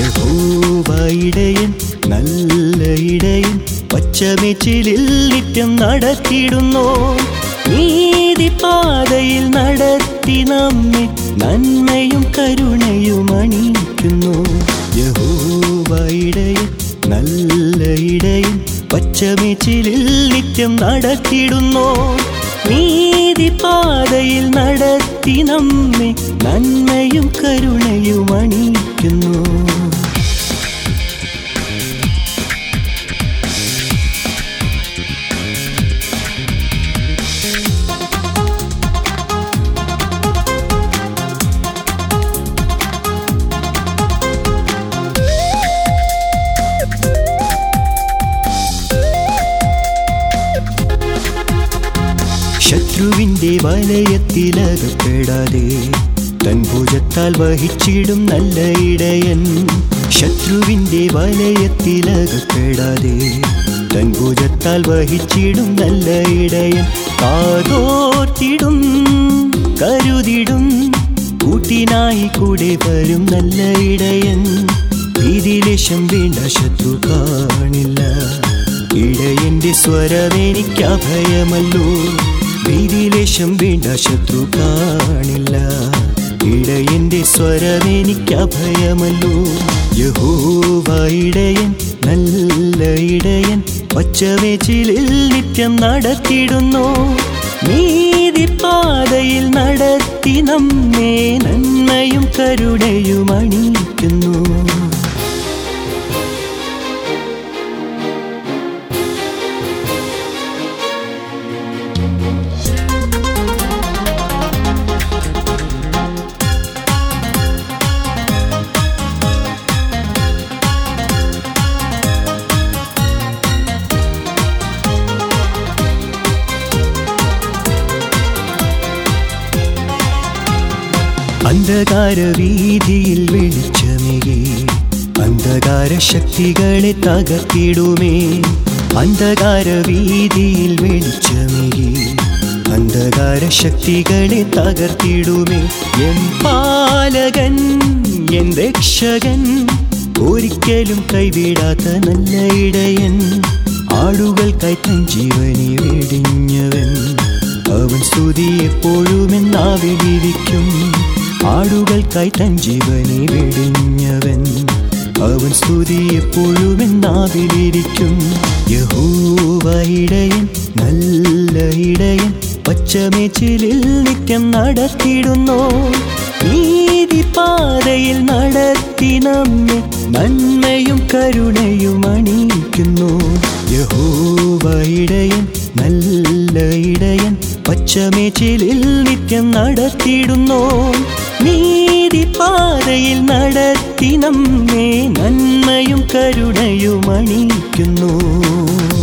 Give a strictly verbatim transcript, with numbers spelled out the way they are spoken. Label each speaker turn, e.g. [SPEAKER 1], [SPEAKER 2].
[SPEAKER 1] യഹോവ ഇടയൻ, നല്ല ഇടയൻ, പച്ചമേച്ചിലിൽ നിത്യം നടത്തിയിടുന്നു. നീതിപാതയിൽ നടത്തി നമ്മെ നന്മയും കരുണയും അണിയിക്കുന്നു. യഹോവ ഇടയൻ, നല്ല ഇടയൻ, പച്ചമേച്ചിലിൽ നിത്യം നടത്തിയിടുന്നു. നീതിപാതയിൽ നടത്തി നമ്മെ നന്മയും കരുണയും അണിയിക്കുന്നു. ശത്രുവിൻ്റെ വലയത്തിലകപ്പെടാതെ തൻ ഭുജത്താൽ വഹിച്ചിടും നല്ല ഇടയൻ. ശത്രുവിൻ്റെ വലയത്തിലകപ്പെടാതെ തൻ ഭുജത്താൽ വഹിച്ചിടും നല്ല ഇടയൻ. കാതോർത്തിടും, കരുതിടും, കൂട്ടിനായി കൂടെ വരും നല്ല ഇടയൻ. ഭീതിലേശം വേണ്ട, ശത്രു കാണില്ല. ഇടയന്റെ സ്വരമെനിക്ക് അഭയമല്ലോ. ഭീതിലേശം വേണ്ട, ശത്രു കാണില്ല. ഇടയന്റെ സ്വരമെനിക്ക് അഭയമല്ലോ. യഹോവ ഇടയൻ, നല്ല ഇടയൻ, പച്ചമേച്ചിലിൽ നിത്യം നടത്തിയിടുന്നു. നീതിപാതയിൽ നടത്തി നമ്മെ നന്മയും കരുണയും അണിയിക്കുന്നു. അന്ധകാര വീതിയിൽ വെളിച്ചമേകി അന്ധകാര ശക്തികളെ തകർത്തിടുമേ. അന്ധകാര വീതിയിൽ വെളിച്ചമേകി അന്ധകാര ശക്തികളെ തകർത്തിടുമേ. എൻ പാലകൻ, എൻ രക്ഷകൻ, ഒരിക്കലും കൈവിടാത്ത നല്ല ഇടയൻ. ആടുകൾക്കായി തൻ ജീവനെ വെടിഞ്ഞവൻ, അവൻ സ്തുതി എപ്പോഴും എന്നാവിലിരിക്കും. ആടുകൾക്കായി തൻ ജീവനെ വെടിഞ്ഞവൻ, അവൻ സ്തുതി എപ്പോഴും എന്നാവിലിരിക്കും. യഹോവ ഇടയൻ, നല്ല ഇടയൻ, പച്ചമേച്ചിലിൽ നിത്യം നടത്തിയിടുന്നു. നീതിപാതയിൽ നടത്തി നമ്മെ നന്മയും കരുണയും അണിയിക്കുന്നു. യഹോവ ഇടയൻ, നല്ല ഇടയൻ, പച്ചമേച്ചിലിൽ നിത്യം നടത്തിയിടുന്നു. നീതിപാതയിൽ നടത്തി നമ്മെ നന്മയും കരുണയും അണിയിക്കുന്നു.